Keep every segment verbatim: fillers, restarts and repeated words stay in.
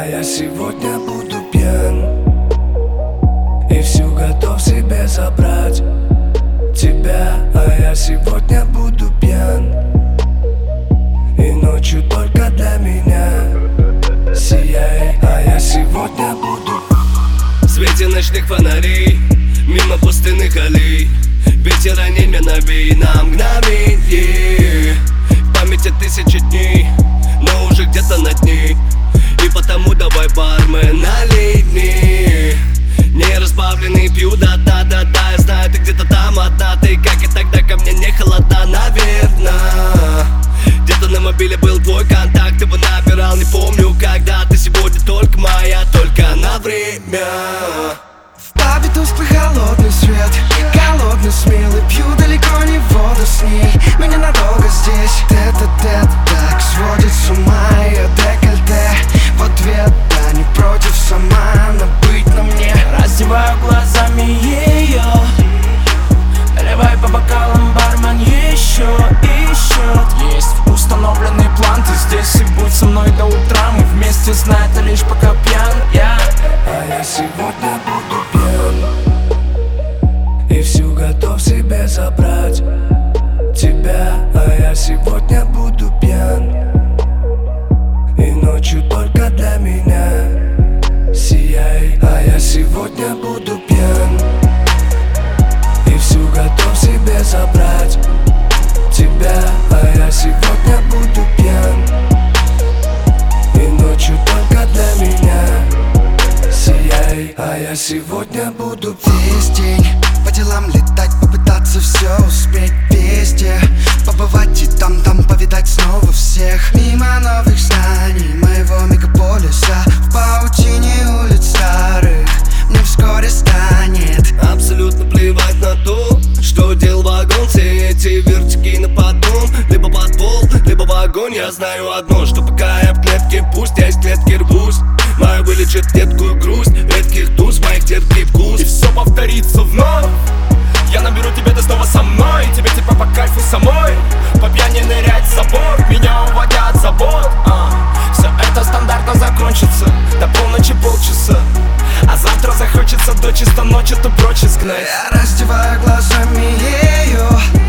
я сегодня буду пьян и всю готов себе забрать тебя. А я сегодня буду пьян, и ночью только для меня сияй. А я сегодня буду в свете ночных фонарей, мимо пустынных аллей. Ветер ранил меня на мгновенье, в памяти тысячи дней, но уже где-то над ней. И потому давай, бармен, налей мне. Не разбавленный пью, да-да-да-да. Я знаю, ты где-то там одна. Ты, как и тогда, ко мне не холодна, наверно. Где-то на мобиле был твой контакт, ты бы набирал, не помню когда. Ты сегодня только моя, только на время. В пабе тусклый холодный свет, голодный, смелый, пью далеко не воду с ней. Мы ненадолго здесь, тет-а-тет, так сводит с ума ее декольте. В ответ, да не против, сама набыть на мне. Раздеваю глазами ее, наливай по бокалам, бармен еще и счет. Есть установленный план, ты здесь и будь со мной до утра. Мы вместе, знай, это лишь пока пьян я. А я сегодня буду пьян и всю готов себе забрать тебя. А я сегодня буду пьян, и ночью только для меня сияй. А я сегодня буду пьян и всю готов себе забрать тебя. А я сегодня буду пьян, и ночью только для меня сияй. А я сегодня буду весь день по делам летать, попытаться все успеть везде, побывать и там-там повидать снова всех. Мимо новых зданий моего мегаполиса, в паутине улиц старых мне вскоре станет абсолютно плевать на то, что делал вагон. Все эти вертики на поддон, либо под пол, либо в огонь. Я знаю одно, что пока я в клетке, пусть я из клетки рвусь. Мою вылечит редкую грусть, редких туз, моих терпкий вкус. И все повторится вновь. Я наберу тебя, ты снова со мной. Тебе типа по кайфу самой, по пьяни нырять в забор, меня уводя от забот. а. Все это стандартно закончится до полночи полчаса, а завтра захочется до чисто ночи ту прочь изгнать. Я раздеваю глазами ее,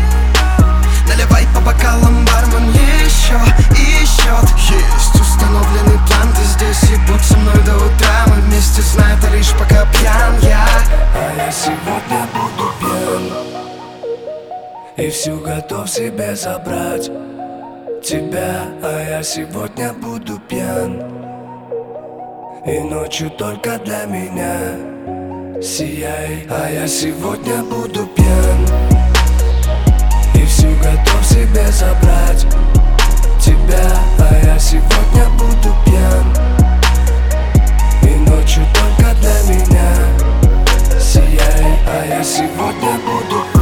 наливай по бокалам, бармен еще и счет. Есть установленный план, ты здесь и будь со мной до утра. Мы вместе, знай, это лишь пока пьян я. А я сегодня буду пьян и всю готов себе забрать тебя. А я сегодня буду пьян, и ночью только для меня сияй. А я сегодня буду пьян и всю готов себе забрать тебя. А я сегодня буду пьян, и ночью только для меня сияй. А я сегодня буду